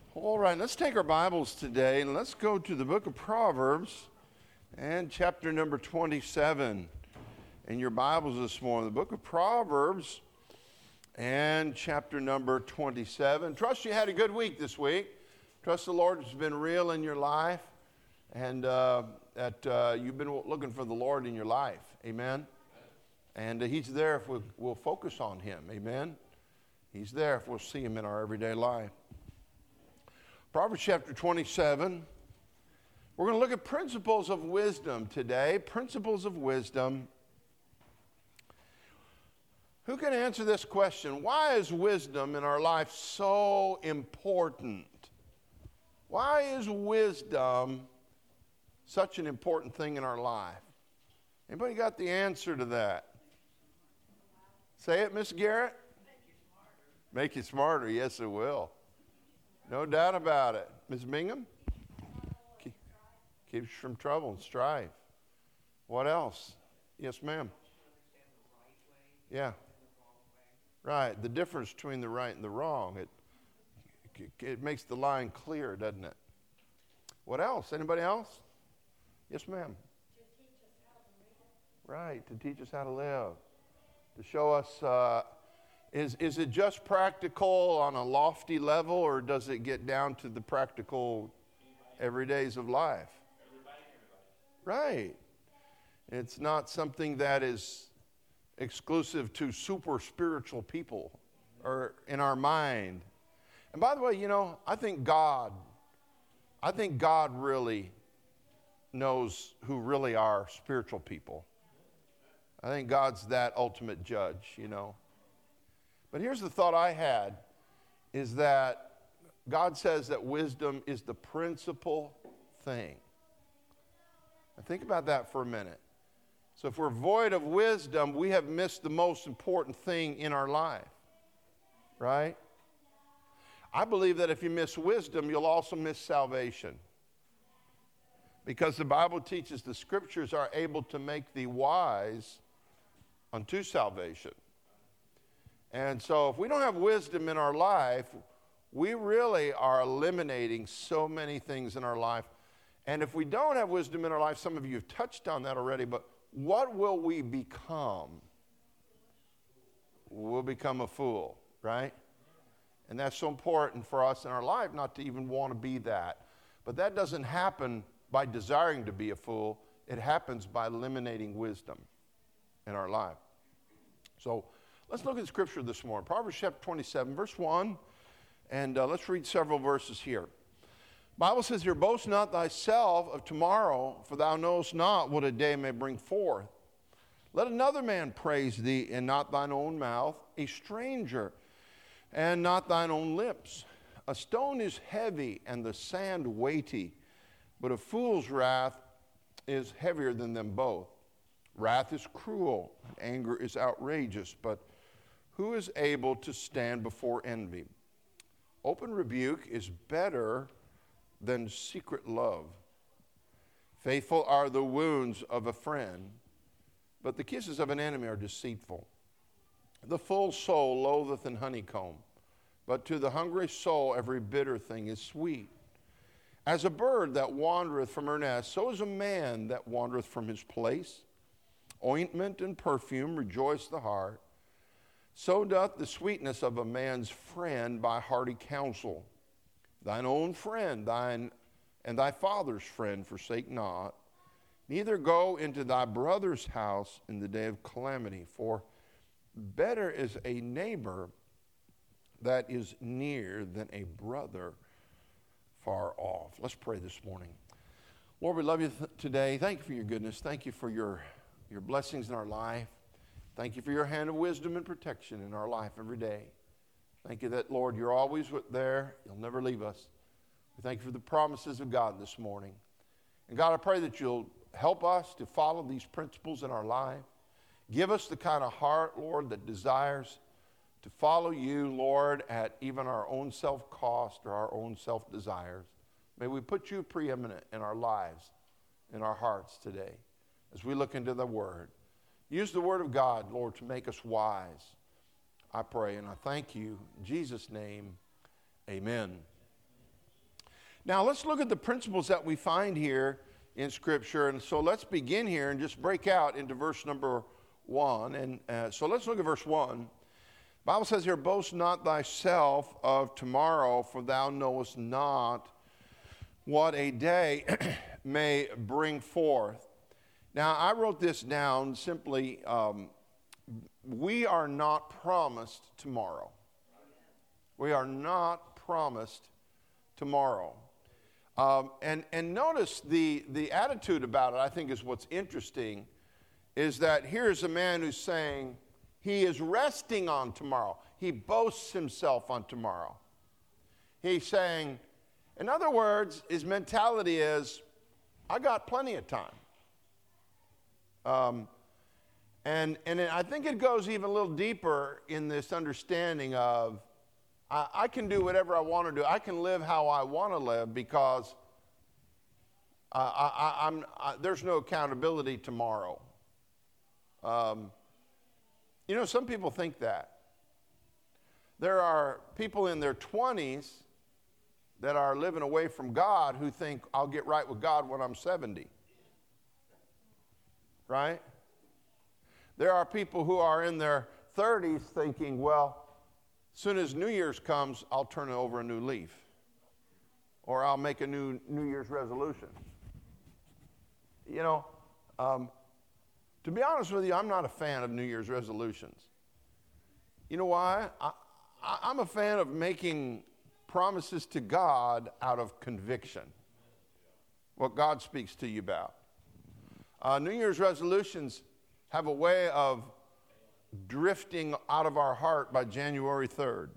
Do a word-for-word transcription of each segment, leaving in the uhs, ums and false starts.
All right, let's take our Bibles today and let's go to the book of Proverbs and chapter number twenty-seven in your Bibles this morning. The book of Proverbs and chapter number twenty-seven. Trust you had a good week this week. Trust the Lord has been real in your life and uh, that uh, you've been looking for the Lord in your life. Amen. And uh, He's there if we'll, we'll focus on Him. Amen. He's there if we'll see Him in our everyday life. Proverbs chapter twenty-seven. We're going to look at principles of wisdom today. Principles of wisdom. Who can answer this question? Why is wisdom in our life so important? Why is wisdom such an important thing in our life? Anybody got the answer to that? Say it, Miss Garrett. Make you smarter. Make you smarter. Yes, it will. No doubt about it. Miz Bingham? Keep, keeps you from trouble and strife. What else? Yes, ma'am. Yeah. Right. The difference between the right and the wrong. It, it makes the line clear, doesn't it? What else? Anybody else? Yes, ma'am. To teach us how to live. Right. To teach us how to live. To show us... Uh, Is is it just practical on a lofty level, or does it get down to the practical everydays of life? Everybody, everybody. Right. It's not something that is exclusive to super spiritual people or in our mind. And by the way, you know, I think God, I think God really knows who really are spiritual people. I think God's that ultimate judge, you know. But here's the thought I had, is that God says that wisdom is the principal thing. Now think about that for a minute. So if we're void of wisdom, we have missed the most important thing in our life, right? I believe that if you miss wisdom, you'll also miss salvation. Because the Bible teaches the Scriptures are able to make thee wise unto salvation. And so if we don't have wisdom in our life, we really are eliminating so many things in our life. And if we don't have wisdom in our life, some of you have touched on that already, but what will we become? We'll become a fool, right? And that's so important for us in our life not to even want to be that. But that doesn't happen by desiring to be a fool. It happens by eliminating wisdom in our life. So let's look at Scripture this morning. Proverbs chapter twenty-seven, verse one, and uh, let's read several verses here. The Bible says here, boast not thyself of tomorrow, for thou knowest not what a day may bring forth. Let another man praise thee, and not thine own mouth, a stranger, and not thine own lips. A stone is heavy, and the sand weighty, but a fool's wrath is heavier than them both. Wrath is cruel, and anger is outrageous, but who is able to stand before envy? Open rebuke is better than secret love. Faithful are the wounds of a friend, but the kisses of an enemy are deceitful. The full soul loatheth an honeycomb, but to the hungry soul every bitter thing is sweet. As a bird that wandereth from her nest, so is a man that wandereth from his place. Ointment and perfume rejoice the heart. So doth the sweetness of a man's friend by hearty counsel. Thine own friend, thine and thy father's friend forsake not. Neither go into thy brother's house in the day of calamity, for better is a neighbor that is near than a brother far off. Let's pray this morning. Lord, we love you th- today. Thank you for your goodness. Thank you for your, your blessings in our life. Thank you for your hand of wisdom and protection in our life every day. Thank you that, Lord, you're always there. You'll never leave us. We thank you for the promises of God this morning. And God, I pray that you'll help us to follow these principles in our life. Give us the kind of heart, Lord, that desires to follow you, Lord, at even our own self-cost or our own self-desires. May we put you preeminent in our lives, in our hearts today, as we look into the Word. Use the Word of God, Lord, to make us wise. I pray and I thank you. In Jesus' name, amen. Now let's look at the principles that we find here in Scripture. And so let's begin here and just break out into verse number one. And uh, so let's look at verse one. The Bible says here, boast not thyself of tomorrow, for thou knowest not what a day may bring forth. Now, I wrote this down simply, um, we are not promised tomorrow. We are not promised tomorrow. Um, and, and notice the, the attitude about it, I think, is what's interesting, is that here's a man who's saying he is resting on tomorrow. He boasts himself on tomorrow. He's saying, in other words, his mentality is, I got plenty of time. Um, and, and I think it goes even a little deeper in this understanding of, I, I can do whatever I want to do. I can live how I want to live because uh, I, I, I'm, I, there's no accountability tomorrow. Um, you know, some people think that. There are people in their twenties that are living away from God who think, I'll get right with God when I'm seventy. Right? There are people who are in their thirties thinking, well, as soon as New Year's comes, I'll turn over a new leaf. Or I'll make a new New Year's resolution. You know, um, to be honest with you, I'm not a fan of New Year's resolutions. You know why? I, I, I'm a fan of making promises to God out of conviction. What God speaks to you about. Uh, New Year's resolutions have a way of drifting out of our heart by January third.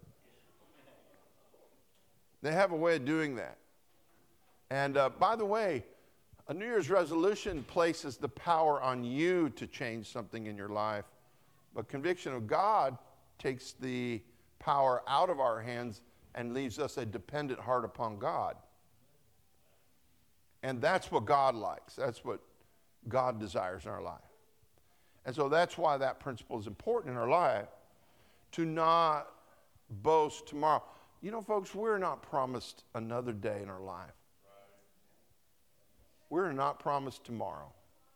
They have a way of doing that. And uh, by the way, a New Year's resolution places the power on you to change something in your life. But conviction of God takes the power out of our hands and leaves us a dependent heart upon God. And that's what God likes. That's what God desires in our life. And so that's why that principle is important in our life, to not boast tomorrow. You know, folks, we're not promised another day in our life. We're not promised tomorrow.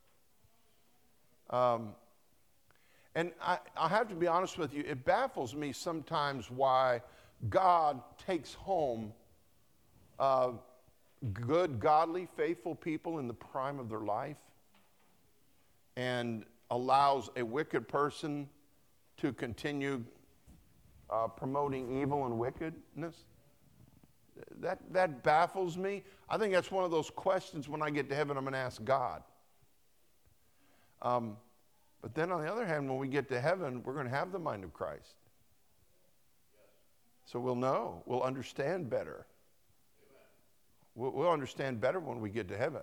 Um, and I, I have to be honest with you, it baffles me sometimes why God takes home uh, good, godly, faithful people in the prime of their life and allows a wicked person to continue uh, promoting evil and wickedness. That, that baffles me. I think that's one of those questions when I get to heaven I'm going to ask God. Um, but then on the other hand, when we get to heaven, we're going to have the mind of Christ. So we'll know. We'll understand better. We'll, we'll understand better when we get to heaven.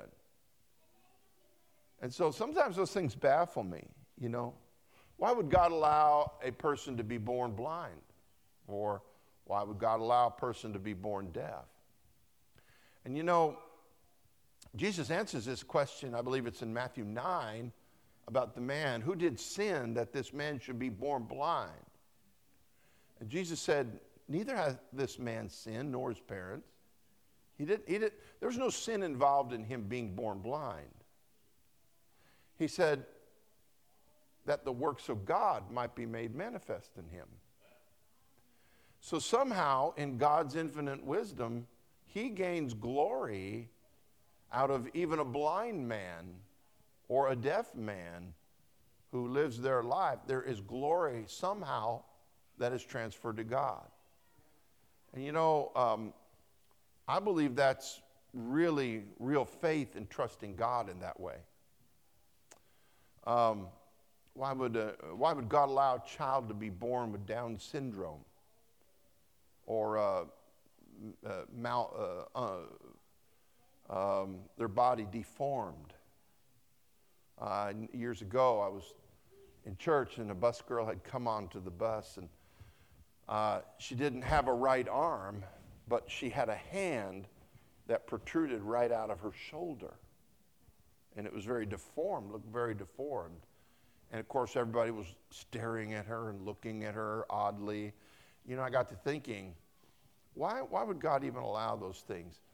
And so sometimes those things baffle me, you know. Why would God allow a person to be born blind? Or why would God allow a person to be born deaf? And you know, Jesus answers this question, I believe it's in Matthew nine, about the man who did sin that this man should be born blind. And Jesus said, neither has this man sinned nor his parents. He did, he did, there was no sin involved in him being born blind. He said that the works of God might be made manifest in him. So somehow, in God's infinite wisdom, he gains glory out of even a blind man or a deaf man who lives their life. There is glory somehow that is transferred to God. And you know, um, I believe that's really real faith in trusting God in that way. Um, why would uh, why would God allow a child to be born with Down syndrome or uh, uh, mal, uh, uh, um, their body deformed? Uh, years ago, I was in church and a bus girl had come onto the bus, and uh, she didn't have a right arm, but she had a hand that protruded right out of her shoulder. And it was very deformed, looked very deformed. And of course, everybody was staring at her and looking at her oddly. You know, I got to thinking, why, why would God even allow those things?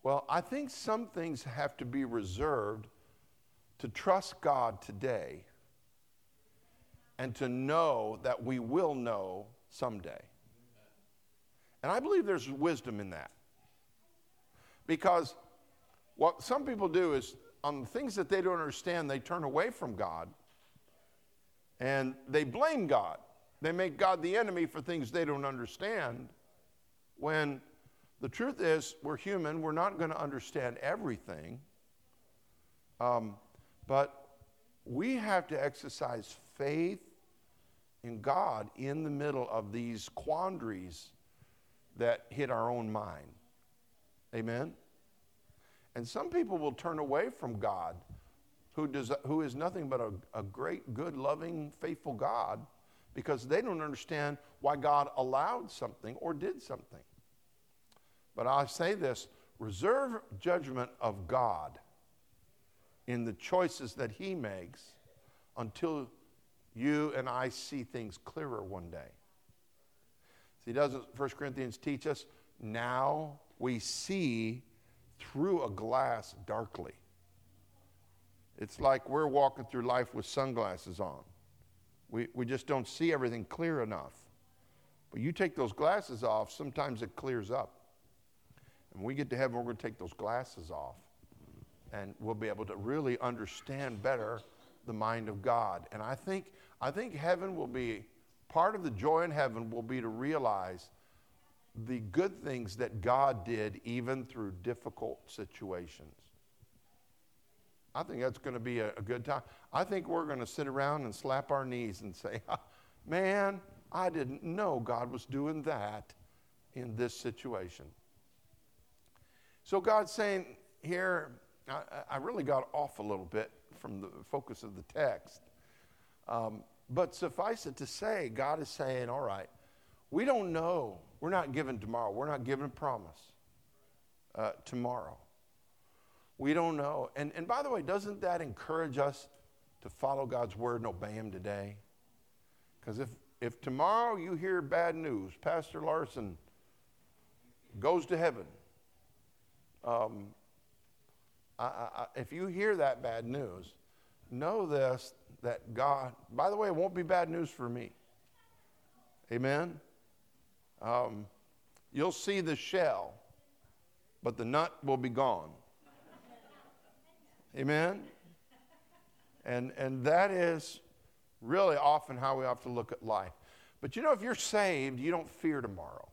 Well, I think some things have to be reserved to trust God today and to know that we will know someday. And I believe there's wisdom in that. Because what some people do is, on things that they don't understand, they turn away from God and they blame God. They make God the enemy for things they don't understand, when the truth is, we're human. We're not going to understand everything. Um, but we have to exercise faith in God in the middle of these quandaries that hit our own mind. Amen? And some people will turn away from God, who, does, who is nothing but a, a great, good, loving, faithful God, because they don't understand why God allowed something or did something. But I say this, reserve judgment of God in the choices that he makes until you and I see things clearer one day. See, doesn't First Corinthians teach us, now we see through a glass darkly. It's like we're walking through life with sunglasses on. We, we just don't see everything clear enough. But you take those glasses off, sometimes it clears up. And when we get to heaven, we're going to take those glasses off. And we'll be able to really understand better the mind of God. And I think, I think heaven will be, part of the joy in heaven will be to realize the good things that God did even through difficult situations. I think that's going to be a, a good time. I think we're going to sit around and slap our knees and say, man, I didn't know God was doing that in this situation. So God's saying here, I, I really got off a little bit from the focus of the text. Um, but suffice it to say, God is saying, all right, we don't know. We're not given tomorrow. We're not given a promise uh, tomorrow. We don't know. And, and by the way, doesn't that encourage us to follow God's word and obey him today? Because if, if tomorrow you hear bad news, Pastor Larson goes to heaven, um, I, I, if you hear that bad news, know this, that God, by the way, it won't be bad news for me. Amen? Um, you'll see the shell, but the nut will be gone. Amen? And, and that is really often how we have to look at life. But you know, if you're saved, you don't fear tomorrow.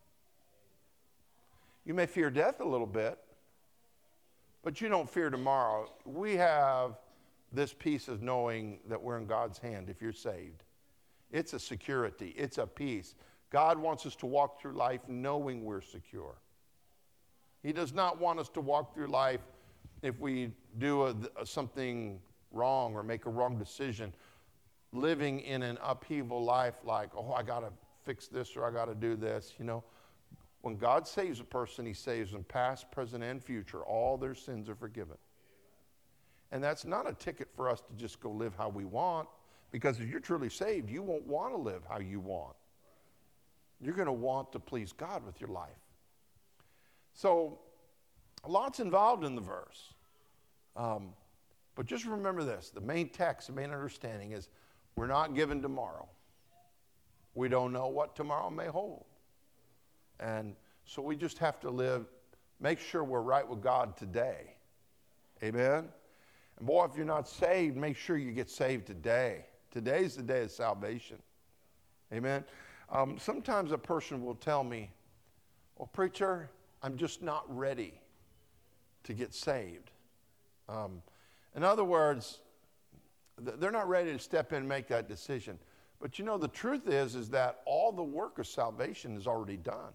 You may fear death a little bit, but you don't fear tomorrow. We have this peace of knowing that we're in God's hand if you're saved. It's a security. It's a peace. God wants us to walk through life knowing we're secure. He does not want us to walk through life if we do a, a, something wrong or make a wrong decision, living in an upheaval life like, oh, I got to fix this or I got to do this. You know, when God saves a person, he saves them past, present, and future. All their sins are forgiven. And that's not a ticket for us to just go live how we want, because if you're truly saved, you won't want to live how you want. You're going to want to please God with your life. So, lots involved in the verse. Um, but just remember this, the main text, the main understanding is we're not given tomorrow. We don't know what tomorrow may hold. And so we just have to live, make sure we're right with God today. Amen? And boy, if you're not saved, make sure you get saved today. Today's the day of salvation. Amen? Um, sometimes a person will tell me, well, preacher, I'm just not ready to get saved. Um, in other words, th- they're not ready to step in and make that decision. But you know, the truth is, is that all the work of salvation is already done.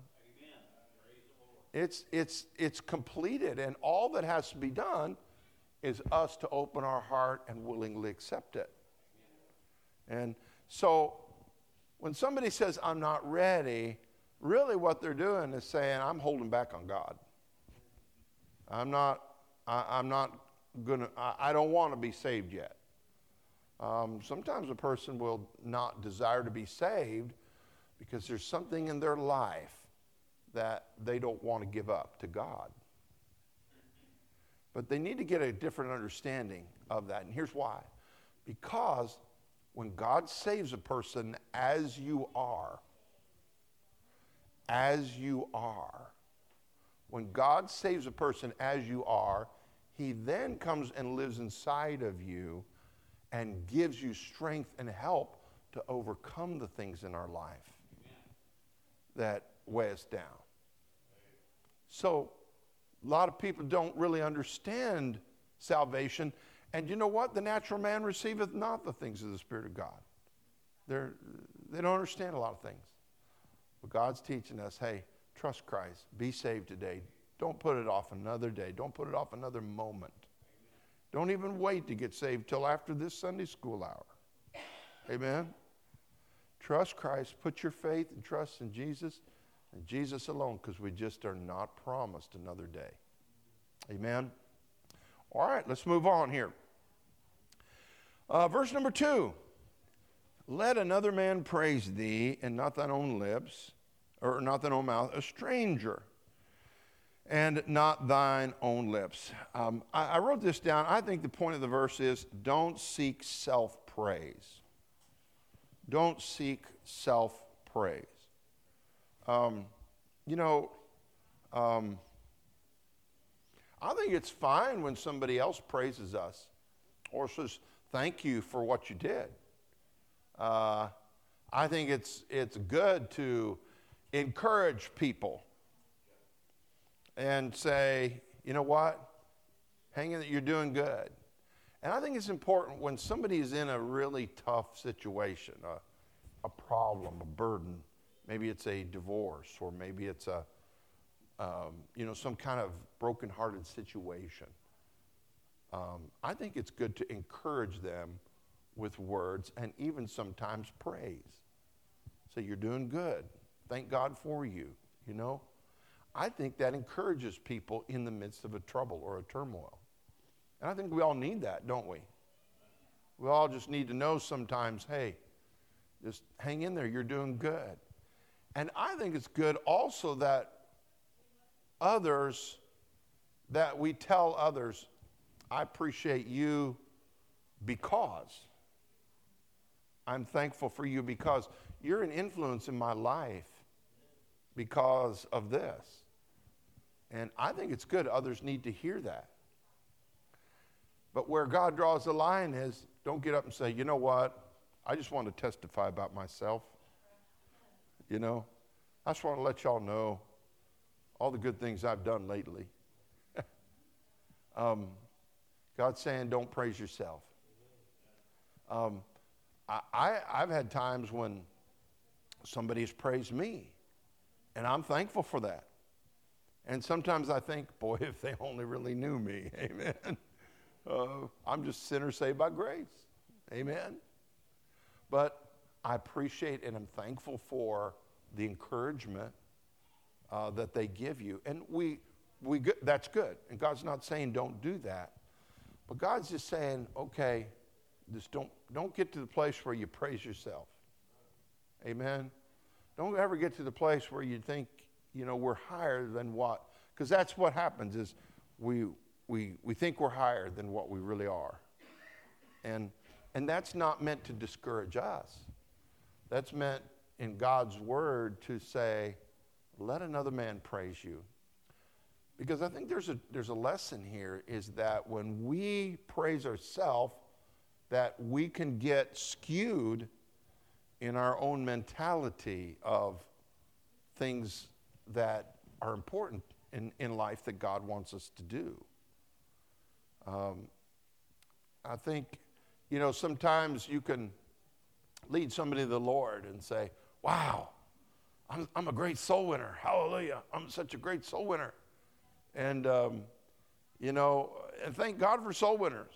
It's, it's, it's completed, and all that has to be done is us to open our heart and willingly accept it. And so when somebody says, I'm not ready, really what they're doing is saying, I'm holding back on God. I'm not, I, I'm not going to, I don't want to be saved yet. Um, sometimes a person will not desire to be saved because there's something in their life that they don't want to give up to God. But they need to get a different understanding of that. And here's why. Because when God saves a person as you are, as you are, when God saves a person as you are, he then comes and lives inside of you and gives you strength and help to overcome the things in our life that weigh us down. So a lot of people don't really understand salvation. And you know what? The natural man receiveth not the things of the Spirit of God. They're, they don't understand a lot of things. But God's teaching us, hey, trust Christ. Be saved today. Don't put it off another day. Don't put it off another moment. Don't even wait to get saved till after this Sunday school hour. Amen? Trust Christ. Put your faith and trust in Jesus and Jesus alone, because we just are not promised another day. Amen? All right, let's move on here. Uh, verse number two. Let another man praise thee, and not thine own lips, or not thine own mouth, a stranger, and not thine own lips. Um, I, I wrote this down. I think the point of the verse is, don't seek self-praise. Don't seek self-praise. Um, you know, um, I think it's fine when somebody else praises us or says, thank you for what you did. Uh, I think it's it's good to encourage people and say, you know what, hang in, you're doing good. And I think it's important when somebody is in a really tough situation, a, a problem, a burden. Maybe it's a divorce, or maybe it's a, um, you know, some kind of broken-hearted situation. Um, I think it's good to encourage them with words and even sometimes praise. Say, you're doing good. Thank God for you, you know. I think that encourages people in the midst of a trouble or a turmoil. And I think we all need that, don't we? We all just need to know sometimes, hey, just hang in there, you're doing good. And I think it's good also that others, that we tell others, I appreciate you because. I'm thankful for you because you're an influence in my life because of this. And I think it's good. Others need to hear that. But where God draws the line is, don't get up and say, you know what, I just want to testify about myself. You know, I just want to let y'all know all the good things I've done lately. um, God's saying, don't praise yourself. Um, I, I, I've had times when somebody's praised me, and I'm thankful for that. And sometimes I think, boy, if they only really knew me, amen. Uh, I'm just a sinner saved by grace, amen. But I appreciate and I'm thankful for the encouragement uh, that they give you. And we, we that's good. And God's not saying don't do that. But God's just saying, okay, just don't, don't get to the place where you praise yourself. Amen. Don't ever get to the place where you think, you know, we're higher than what, because that's what happens is we, we, we think we're higher than what we really are. And, and that's not meant to discourage us. That's meant in God's word to say, let another man praise you. Because I think there's a, there's a lesson here is that when we praise ourselves, that we can get skewed in our own mentality of things that are important in, in life that God wants us to do. Um, I think, you know, sometimes you can lead somebody to the Lord and say, wow, I'm, I'm a great soul winner. Hallelujah. I'm such a great soul winner. And, um, you know, and thank God for soul winners.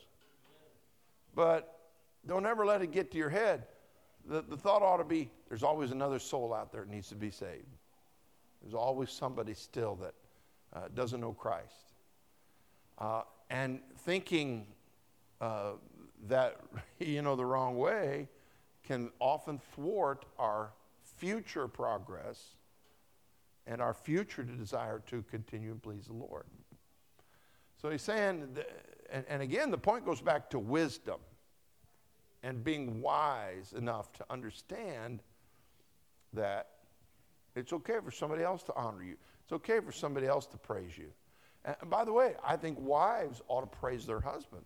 But don't ever let it get to your head. The, the thought ought to be, there's always another soul out there that needs to be saved. There's always somebody still that uh, doesn't know Christ. Uh, and thinking uh, that, you know, the wrong way can often thwart our future progress and our future desire to continue and please the Lord. So he's saying, and, and again, the point goes back to wisdom and being wise enough to understand that it's okay for somebody else to honor you. It's okay for somebody else to praise you. And by the way, I think wives ought to praise their husbands.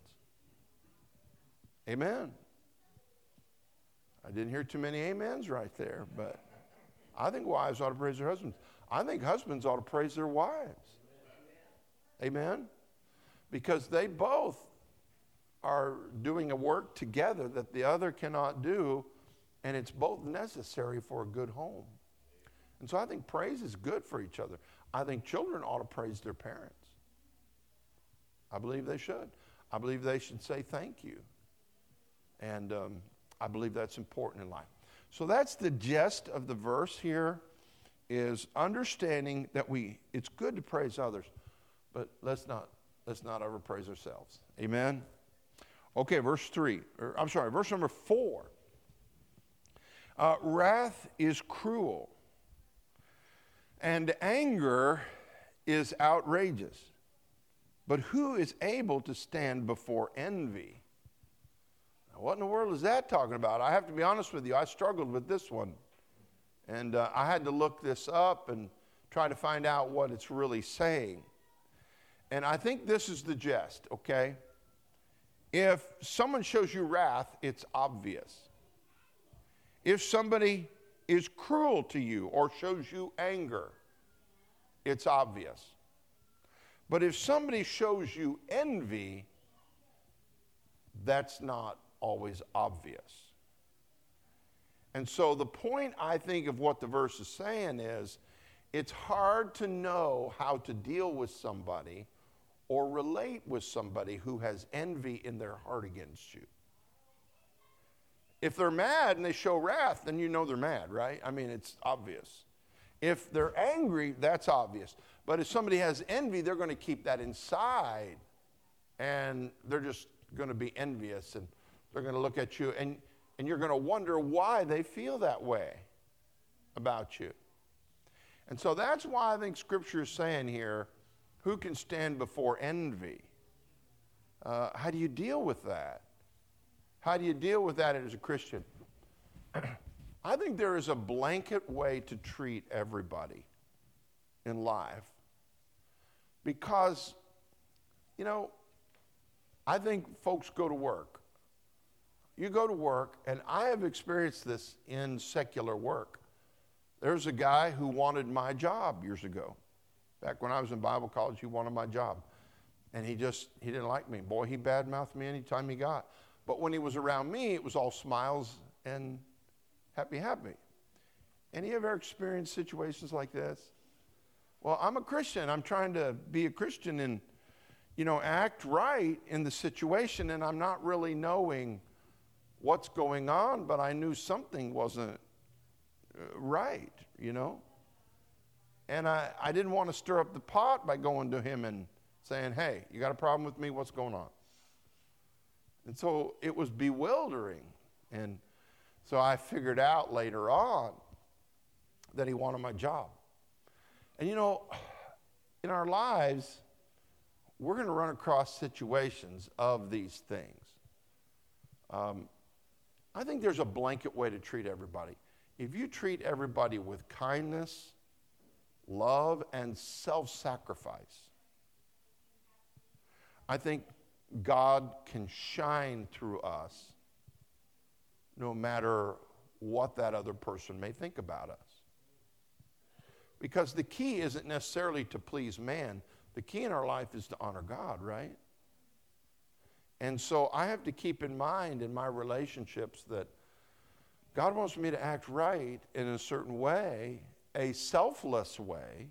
Amen. I didn't hear too many amens right there, but I think wives ought to praise their husbands. I think husbands ought to praise their wives. Amen. Because they both are doing a work together that the other cannot do, and it's both necessary for a good home. And so I think praise is good for each other. I think children ought to praise their parents. I believe they should. I believe they should say thank you. And um, I believe that's important in life. So that's the gist of the verse here, is understanding that we, it's good to praise others, but let's not, let's not ever praise ourselves. Amen? Okay, verse three, or I'm sorry, verse number four. Uh, wrath is cruel, and anger is outrageous. But who is able to stand before envy? Now, what in the world is that talking about? I have to be honest with you, I struggled with this one. And uh, I had to look this up and try to find out what it's really saying. And I think this is the gist, okay? If someone shows you wrath, it's obvious. If somebody is cruel to you or shows you anger, it's obvious. But if somebody shows you envy, that's not always obvious. And so the point, I think, of what the verse is saying is, it's hard to know how to deal with somebody or relate with somebody who has envy in their heart against you. If they're mad and they show wrath, then you know they're mad, right? I mean, it's obvious. If they're angry, that's obvious. But if somebody has envy, they're going to keep that inside, and they're just going to be envious, and they're going to look at you, and, and you're going to wonder why they feel that way about you. And so that's why I think Scripture is saying here, who can stand before envy? Uh, how do you deal with that? How do you deal with that as a Christian? I think there is a blanket way to treat everybody in life. Because, you know, I think folks go to work. You go to work, and I have experienced this in secular work. There's a guy who wanted my job years ago. Back when I was in Bible college, he wanted my job. And he just, he didn't like me. Boy, he badmouthed me anytime he got. But when he was around me, it was all smiles and happy, happy. Any of you ever experienced situations like this? Well, I'm a Christian. I'm trying to be a Christian and, you know, act right in the situation, and I'm not really knowing what's going on, but I knew something wasn't right, you know. And I, I didn't want to stir up the pot by going to him and saying, hey, you got a problem with me? What's going on? And so it was bewildering. And so I figured out later on that he wanted my job. And you know, in our lives, we're going to run across situations of these things. Um, I think there's a blanket way to treat everybody. If you treat everybody with kindness, love, and self-sacrifice, I think God can shine through us no matter what that other person may think about us. Because the key isn't necessarily to please man. The key in our life is to honor God, right? And so I have to keep in mind in my relationships that God wants me to act right in a certain way, a selfless way.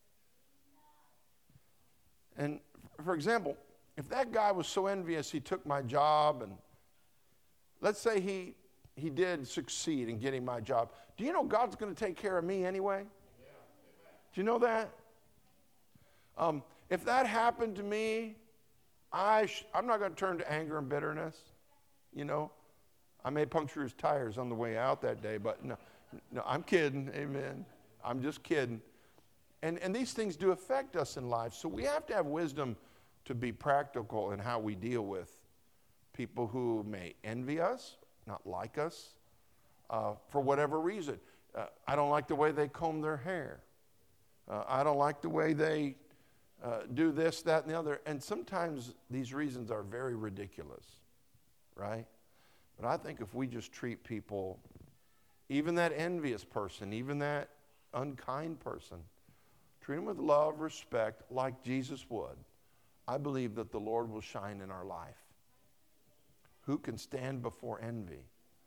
And for example, if that guy was so envious he took my job, and let's say he he did succeed in getting my job, do you know God's going to take care of me anyway? Yeah. Do you know that? Um, if that happened to me, I sh- I'm not going to turn to anger and bitterness. You know, I may puncture his tires on the way out that day, but no, no, I'm kidding. Amen. I'm just kidding. And and these things do affect us in life, so we have to have wisdom to be practical in how we deal with people who may envy us, not like us, uh, for whatever reason. Uh, I don't like the way they comb their hair. Uh, I don't like the way they uh, do this, that, and the other. And sometimes these reasons are very ridiculous, right? But I think if we just treat people, even that envious person, even that unkind person, treat them with love, respect, like Jesus would, I believe that the Lord will shine in our life. Who can stand before envy?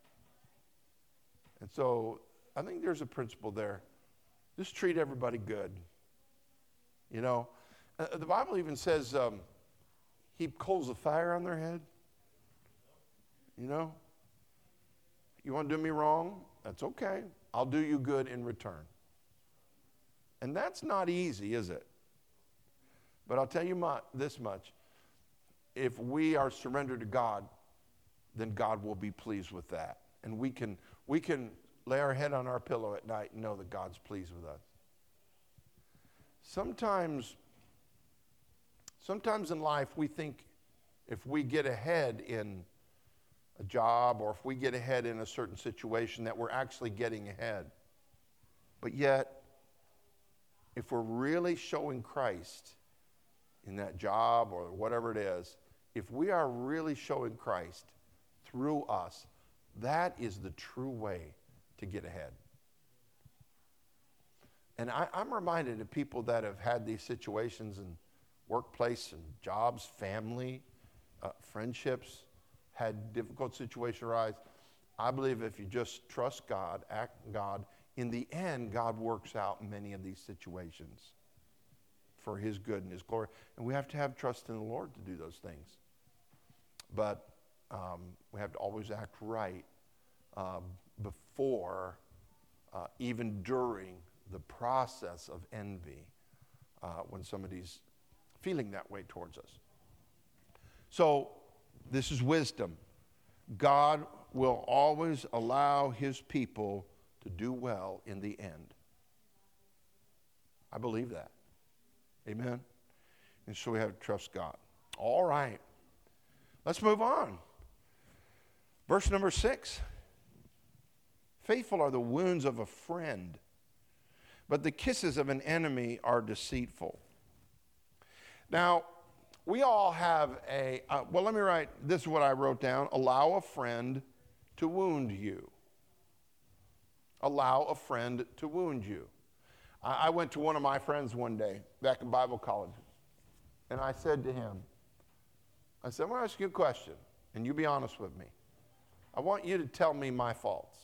And so I think there's a principle there. Just treat everybody good. You know, uh, the Bible even says, um, heap coals of fire on their head. You know, you want to do me wrong? That's okay. I'll do you good in return. And that's not easy, is it? But I'll tell you my, this much. If we are surrendered to God, then God will be pleased with that. And we can we can lay our head on our pillow at night and know that God's pleased with us. Sometimes, sometimes in life we think if we get ahead in a job or if we get ahead in a certain situation that we're actually getting ahead. But yet, if we're really showing Christ in that job or whatever it is, if we are really showing Christ through us, that is the true way to get ahead. And I, I'm reminded of people that have had these situations in workplace and jobs, family, uh, friendships, had difficult situations arise. I believe if you just trust God, act God, in the end, God works out many of these situations for his good and his glory. And we have to have trust in the Lord to do those things. But um, we have to always act right uh, before, uh, even during the process of envy, uh, when somebody's feeling that way towards us. So, this is wisdom. God will always allow his people to do well in the end. I believe that. Amen? And so we have to trust God. All right. Let's move on. Verse number six. Faithful are the wounds of a friend, but the kisses of an enemy are deceitful. Now, we all have a, uh, well, let me write, this is what I wrote down. Allow a friend to wound you. Allow a friend to wound you. I, I went to one of my friends one day back in Bible college, and I said to him, I said, I'm going to ask you a question, and you be honest with me. I want you to tell me my faults.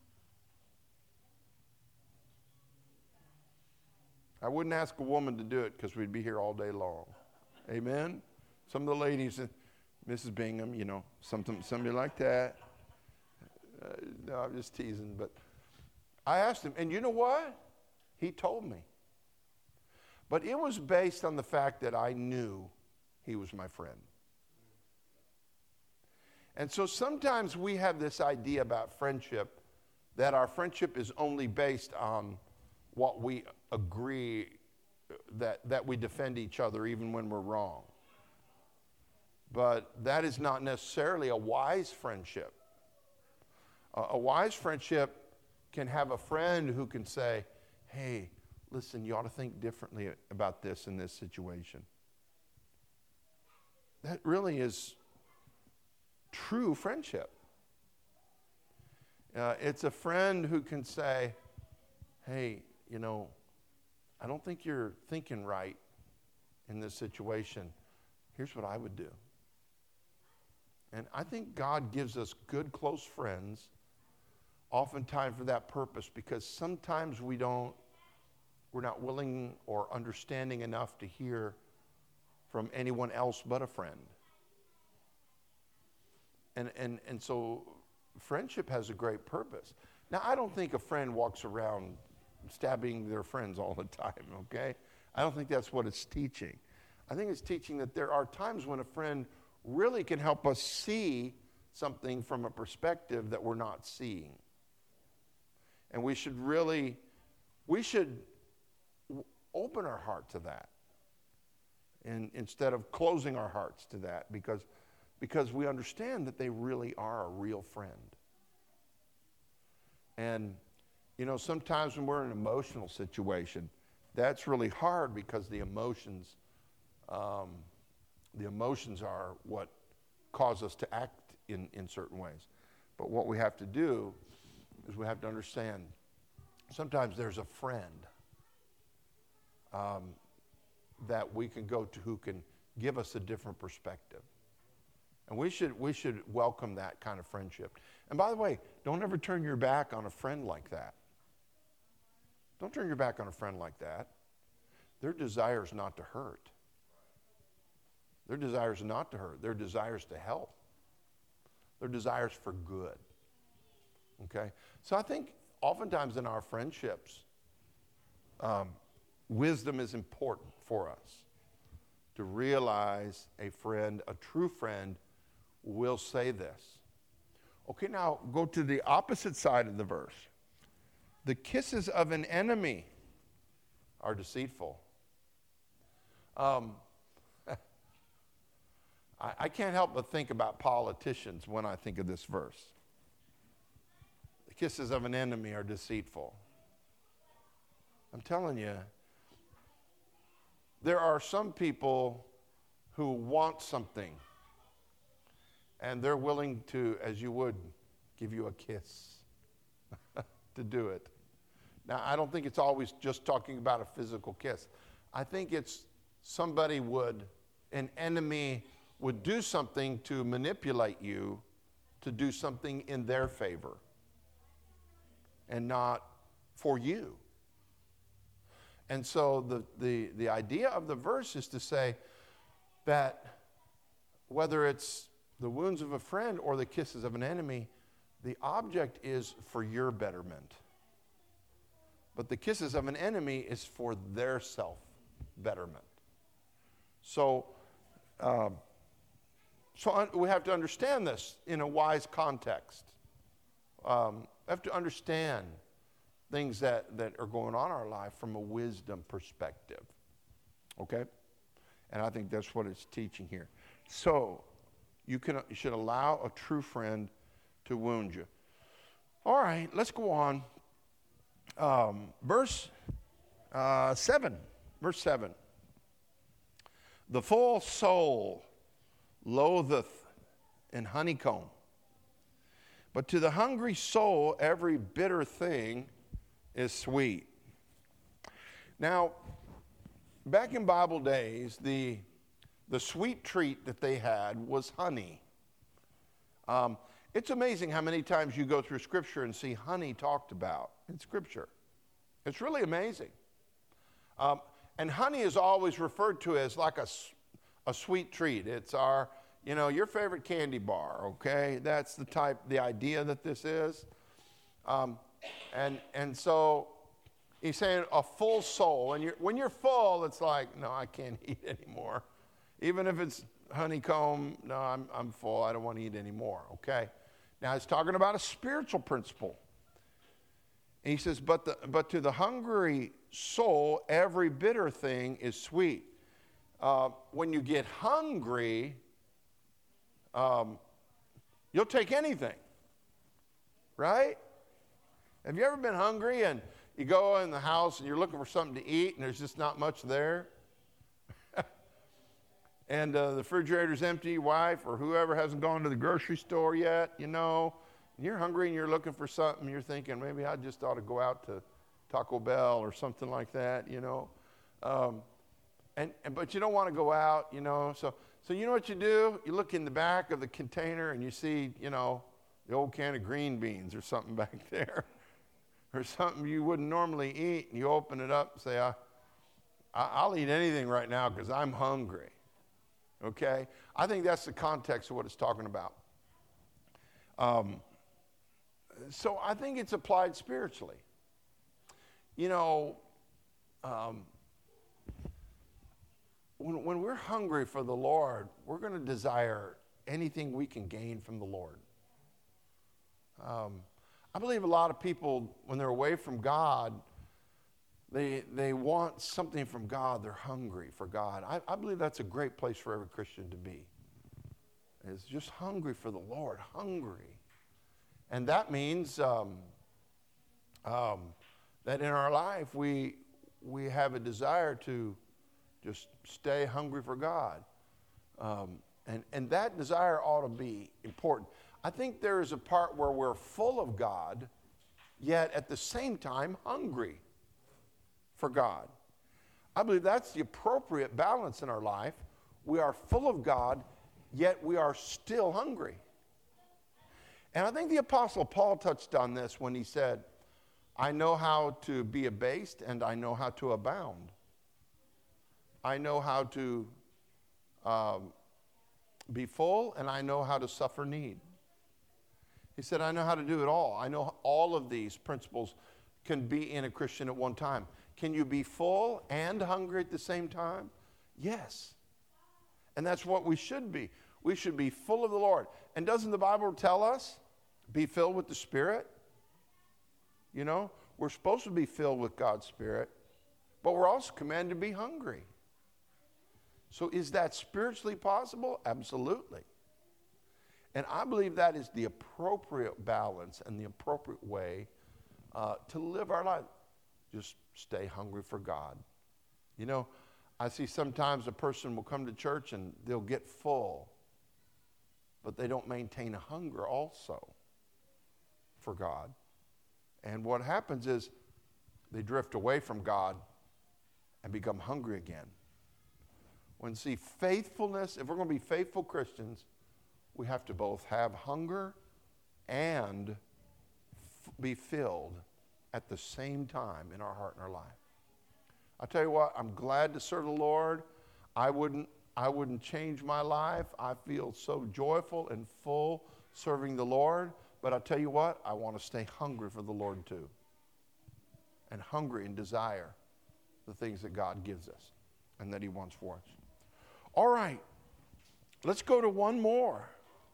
I wouldn't ask a woman to do it because we'd be here all day long. Amen? Some of the ladies, Missus Bingham, you know, something, somebody like that. Uh, no, I'm just teasing. But I asked him, and you know what? He told me. But it was based on the fact that I knew he was my friend. And so sometimes we have this idea about friendship, that our friendship is only based on what we agree, that, that we defend each other even when we're wrong. But that is not necessarily a wise friendship. A, a wise friendship can have a friend who can say, hey, listen, you ought to think differently about this in this situation. That really is true friendship. Uh, it's a friend who can say, hey, you know, I don't think you're thinking right in this situation. Here's what I would do. And I think God gives us good, close friends, oftentimes for that purpose, because sometimes we don't, we're not willing or understanding enough to hear from anyone else but a friend. And, and, and so friendship has a great purpose. Now, I don't think a friend walks around stabbing their friends all the time, okay? I don't think that's what it's teaching. I think it's teaching that there are times when a friend really can help us see something from a perspective that we're not seeing. And we should really, we should w- open our heart to that. Uh, and instead of closing our hearts to that, because, because we understand that they really are a real friend. And, you know, sometimes when we're in an emotional situation, that's really hard because the emotions, um, the emotions are what cause us to act in, in certain ways. But what we have to do is we have to understand sometimes there's a friend um, that we can go to who can give us a different perspective. And we should, we should welcome that kind of friendship. And by the way, don't ever turn your back on a friend like that. Don't turn your back on a friend like that. Their desire is not to hurt. Their desire is not to hurt. Their desire is to help. Their desire is for good. Okay? So I think oftentimes in our friendships, um, wisdom is important for us to realize a friend, a true friend, will say this. Okay, now go to the opposite side of the verse. The kisses of an enemy are deceitful. Um, I, I can't help but think about politicians when I think of this verse. The kisses of an enemy are deceitful. I'm telling you, there are some people who want something, and they're willing to, as you would, give you a kiss to do it. Now, I don't think it's always just talking about a physical kiss. I think it's somebody would, an enemy would do something to manipulate you to do something in their favor and not for you. And so the, the, the idea of the verse is to say that whether it's the wounds of a friend or the kisses of an enemy, the object is for your betterment. But the kisses of an enemy is for their self-betterment. So, um, so we have to understand this in a wise context. Um, we have to understand things that, that are going on in our life from a wisdom perspective. Okay? And I think that's what it's teaching here. So, you, can, you should allow a true friend to wound you. All right, let's go on. Um, verse uh, seven. Verse seven. The full soul loatheth in honeycomb, but to the hungry soul every bitter thing is sweet. Now, back in Bible days, the, the sweet treat that they had was honey. Um, it's amazing how many times you go through Scripture and see honey talked about in Scripture. It's really amazing. Um, and honey is always referred to as like a, a sweet treat. It's our, you know, your favorite candy bar, okay? That's the type, the idea that this is. Um, and and so he's saying a full soul. And you're, when you're full, it's like, no, I can't eat anymore. Even if it's honeycomb, no, I'm, I'm full. I don't want to eat anymore, okay? Now, he's talking about a spiritual principle. And he says, but, the, but to the hungry soul, every bitter thing is sweet. Uh, when you get hungry, um, you'll take anything, right? Have you ever been hungry and you go in the house and you're looking for something to eat and there's just not much there? And uh, the refrigerator's empty, your wife or whoever hasn't gone to the grocery store yet, you know, and you're hungry and you're looking for something, you're thinking, maybe I just ought to go out to Taco Bell or something like that, you know. Um, and, and But you don't want to go out, you know. So, so you know what you do? You look in the back of the container and you see, you know, the old can of green beans or something back there. Or something you wouldn't normally eat, and you open it up and say, I, I'll eat anything right now because I'm hungry. Okay? I think that's the context of what it's talking about. Um, so I think it's applied spiritually. You know, um, when, when we're hungry for the Lord, we're going to desire anything we can gain from the Lord. Um, I believe a lot of people, when they're away from God, They, they want something from God. They're hungry for God. I, I believe that's a great place for every Christian to be. Is just hungry for the Lord, hungry. And that means um, um, that in our life we, we have a desire to just stay hungry for God. Um, and, and that desire ought to be important. I think there is a part where we're full of God, yet at the same time hungry for God. I believe that's the appropriate balance in our life. We are full of God, yet we are still hungry. And I think the Apostle Paul touched on this when he said, I know how to be abased and I know how to abound. I know how to um, be full and I know how to suffer need. He said, I know how to do it all. I know all of these principles can be in a Christian at one time. Can you be full and hungry at the same time? Yes. And that's what we should be. We should be full of the Lord. And doesn't the Bible tell us, be filled with the Spirit? You know, we're supposed to be filled with God's Spirit, but we're also commanded to be hungry. So is that spiritually possible? Absolutely. And I believe that is the appropriate balance and the appropriate way uh, to live our life. Just stay hungry for God. You know, I see sometimes a person will come to church and they'll get full, but they don't maintain a hunger also for God. And what happens is they drift away from God and become hungry again. When see faithfulness, if we're going to be faithful Christians, we have to both have hunger and f- be filled at the same time in our heart and our life. I'll tell you what, I'm glad to serve the Lord. I wouldn't, I wouldn't change my life. I feel so joyful and full serving the Lord. But I'll tell you what, I want to stay hungry for the Lord too. And hungry and desire the things that God gives us and that he wants for us. All right, let's go to one more.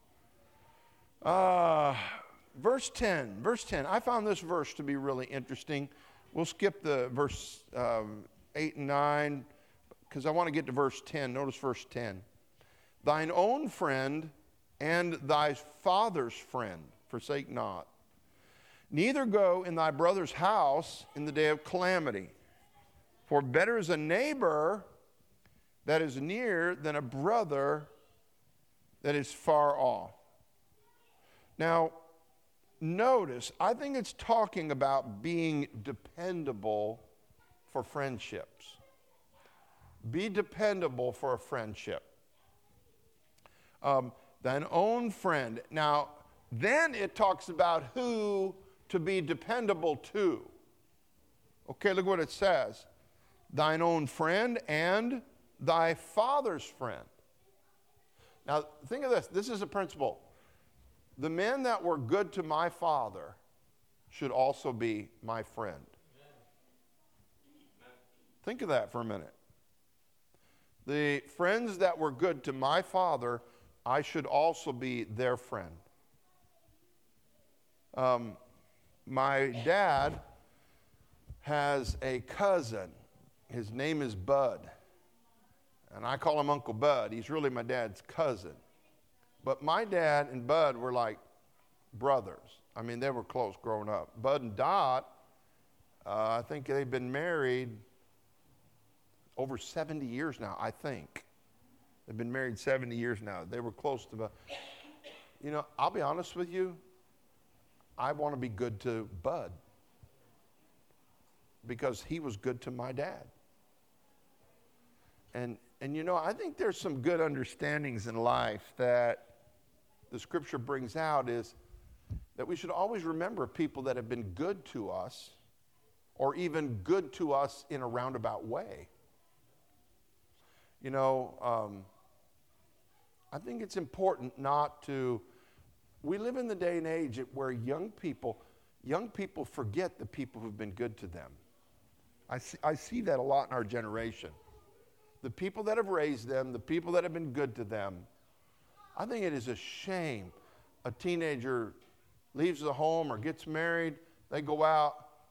Uh, verse ten, verse ten. I found this verse to be really interesting. We'll skip the verse um, eight and nine because I want to get to verse ten. Notice verse ten. Thine own friend and thy father's friend forsake not. Neither go in thy brother's house in the day of calamity. For better is a neighbor that is near than a brother that is far off. Now, notice, I think it's talking about being dependable for friendships. Be dependable for a friendship. Um, thine own friend. Now, then it talks about who to be dependable to. Okay, look what it says. Thine own friend and thy father's friend. Now, think of this. This is a principle. The men that were good to my father should also be my friend. Think of that for a minute. The friends that were good to my father, I should also be their friend. Um, my dad has a cousin. His name is Bud. And I call him Uncle Bud. He's really my dad's cousin. But my dad and Bud were like brothers. I mean, they were close growing up. Bud and Dot, uh, I think they've been married over seventy years now, I think. They've been married seventy years now. They were close to, the, you know, I'll be honest with you. I want to be good to Bud because he was good to my dad. And, and you know, I think there's some good understandings in life that the scripture brings out is that we should always remember people that have been good to us or even good to us in a roundabout way. You know, um, I think it's important not to, we live in the day and age where young people, young people forget the people who've been good to them. I see, I see that a lot in our generation. The people that have raised them, the people that have been good to them. I think it is a shame a teenager leaves the home or gets married, they go out,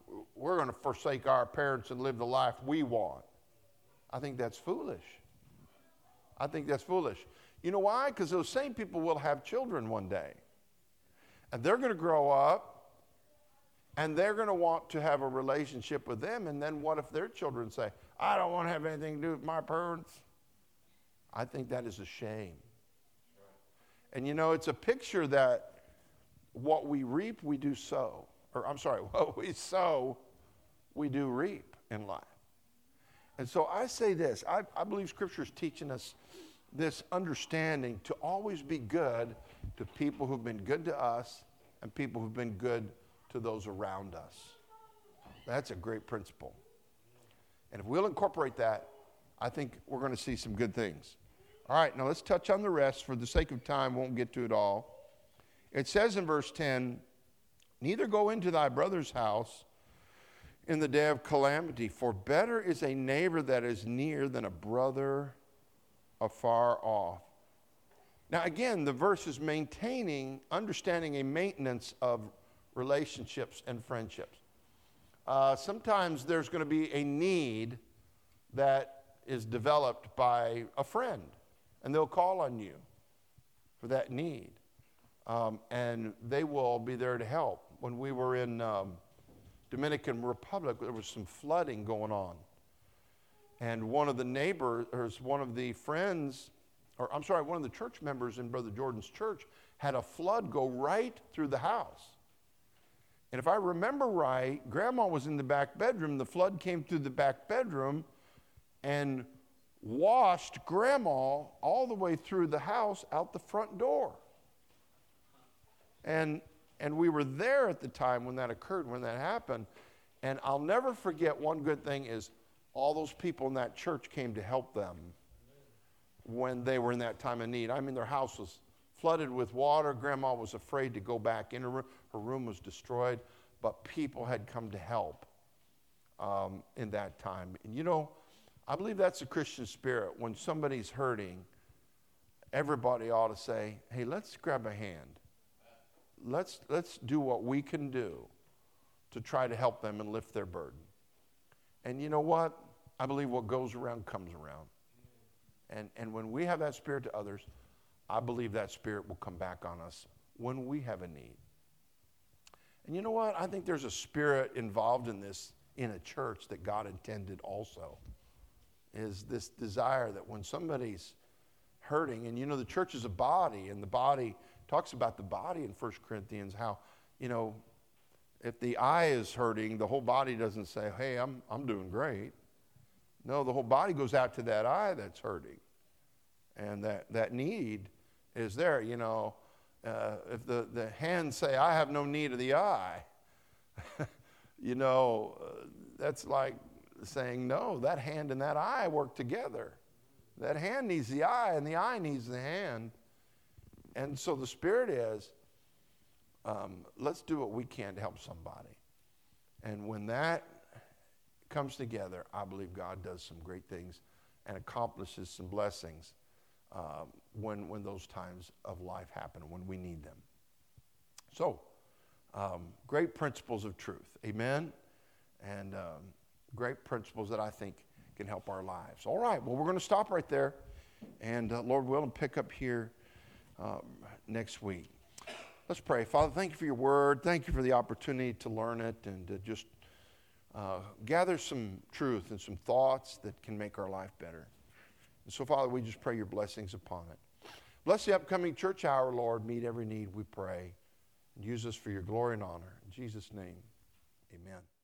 we're going to forsake our parents and live the life we want. I think that's foolish. I think that's foolish. You know why? Because those same people will have children one day. And they're going to grow up, and they're going to want to have a relationship with them. And then what if their children say, I don't want to have anything to do with my parents? I think that is a shame. And you know, it's a picture that what we reap, we do sow. Or I'm sorry, what we sow, we do reap in life. And so I say this, I, I believe Scripture is teaching us this understanding to always be good to people who've been good to us and people who've been good to those around us. That's a great principle. And if we'll incorporate that, I think we're going to see some good things. All right, now let's touch on the rest. For the sake of time, won't get to it all. It says in verse ten, neither go into thy brother's house in the day of calamity, for better is a neighbor that is near than a brother afar off. Now again, the verse is maintaining, understanding a maintenance of relationships and friendships. Uh, sometimes there's going to be a need that is developed by a friend, and they'll call on you for that need. Um, and they will be there to help. When we were in um, Dominican Republic, there was some flooding going on. And one of the neighbors, one of the friends, or I'm sorry, one of the church members in Brother Jordan's church had a flood go right through the house. And if I remember right, Grandma was in the back bedroom. The flood came through the back bedroom and washed Grandma all the way through the house out the front door. And and we were there at the time when that occurred, when that happened. And I'll never forget one good thing is all those people in that church came to help them when they were in that time of need. I mean, their house was flooded with water. Grandma was afraid to go back in her room. Her room was destroyed, but people had come to help um, in that time. And you know, I believe that's the Christian spirit. When somebody's hurting, everybody ought to say, hey, let's grab a hand. Let's, let's do what we can do to try to help them and lift their burden. And you know what? I believe what goes around comes around. And, and when we have that spirit to others, I believe that spirit will come back on us when we have a need. And you know what? I think there's a spirit involved in this in a church that God intended also. Is this desire that when somebody's hurting, and you know the church is a body, and the body talks about the body in First Corinthians, how, you know, if the eye is hurting, the whole body doesn't say, hey, I'm I'm doing great. No, the whole body goes out to that eye that's hurting. And that, that need is there, you know. Uh, if the, the hands say, I have no need of the eye, you know, uh, that's like saying, no, that hand and that eye work together. That hand needs the eye, and the eye needs the hand. And so the spirit is, um, let's do what we can to help somebody. And when that comes together, I believe God does some great things and accomplishes some blessings um, when, when those times of life happen, when we need them. So, um, great principles of truth. Amen? And um, great principles that I think can help our lives. All right, well, we're going to stop right there. And uh, Lord willing, pick up here um, next week. Let's pray. Father, thank you for your word. Thank you for the opportunity to learn it and to just uh, gather some truth and some thoughts that can make our life better. And so, Father, we just pray your blessings upon it. Bless the upcoming church hour, Lord. Meet every need, we pray. And use us for your glory and honor. In Jesus' name, amen.